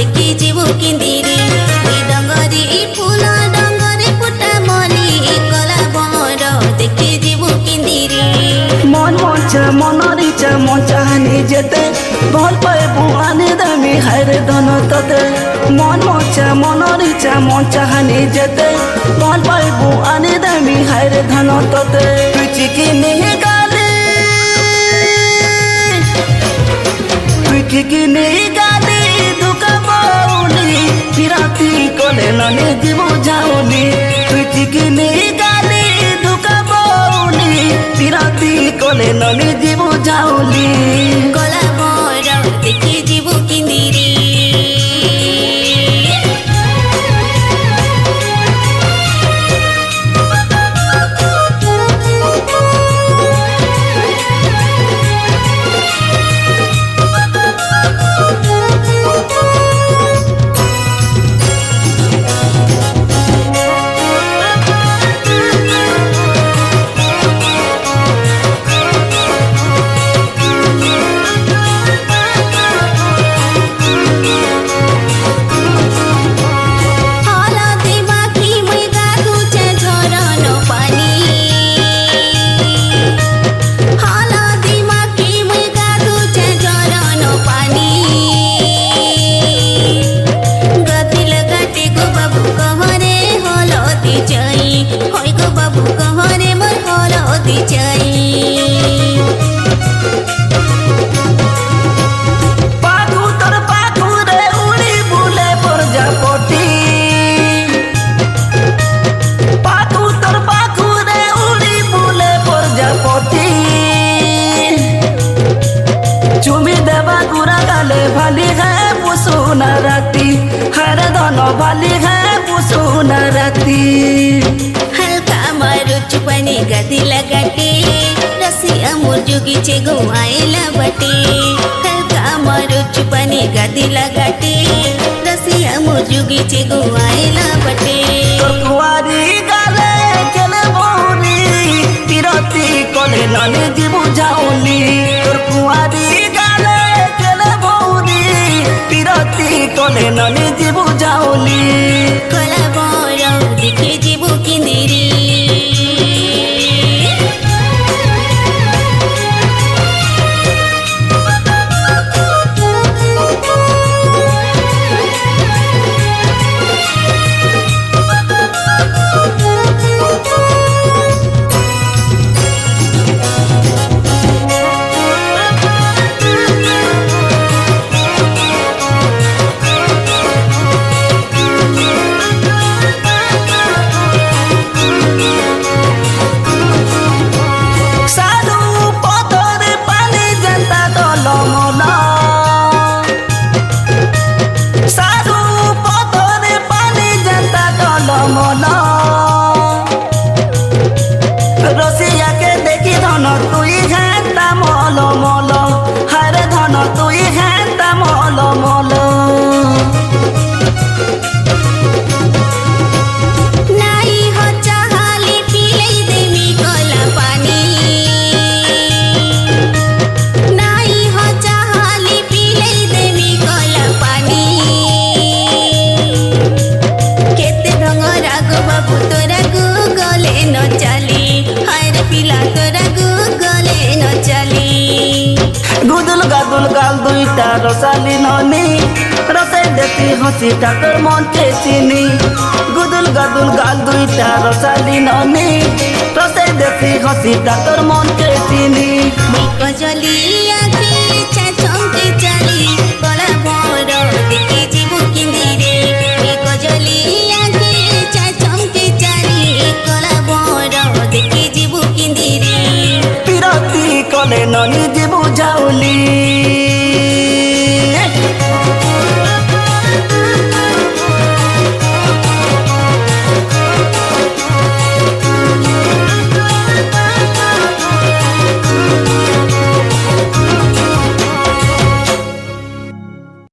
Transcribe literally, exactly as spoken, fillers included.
देखी जीवु किंदिरी डंगरी फूल डंगरी फुटा मली कला बर देखी जीवु किंदिरी मन मचा मनर इच्छा मन चाहनी जेते भल पाए बुआने दामी हायर धन तते मन मचा मनर इच्छा मन चाहनी जेते भल पाए बुआने दामी हायर धन तते तुई चिकिनी गाली तुई चिकिनी गाली दुका बाउली पिराती कोले नने जीव जाऊनी तुई चिकिनी गाली दुका बाउली पिराती कोले नने जीव जाऊली कला बर देखी जीवु किंदिरी भाली है पुसुना राती हर दोनों भाली है पुसुना राती हल्का मारो चुपनी गदी लगाटे रसिया मुर्जुगी चे घुमाएला बटे हल्का मारो चुपनी गदी लगाटे रसिया मुर्जुगी चे घुमाएला बटे कुवारी गाले चले बोली तिरती कोले नने जीव जाऊनी कुवारी गाले चले बोली तिरती कोले नने जीव जाऊनी कला बर देखी जीवु किंदिरी रसिया के देखी धन तुई घंटा मल मल हर धन तुई घंटा मल मल नाई हो चाहाली पीले देवी कला पानी नाई हो चाहाली पीले देवी कला पानी केते ढंग राग बाबू तोरा गले न चली हर पिला तोरा गले न चली गुदुल गादुल गाल दुईटा रसाली ननी रसे देती हंसी ठाकर मन चेसिनी गुदुल गादुल गाल दुईटा रसाली ननी रसे देती हंसी ठाकर मन चेसिनी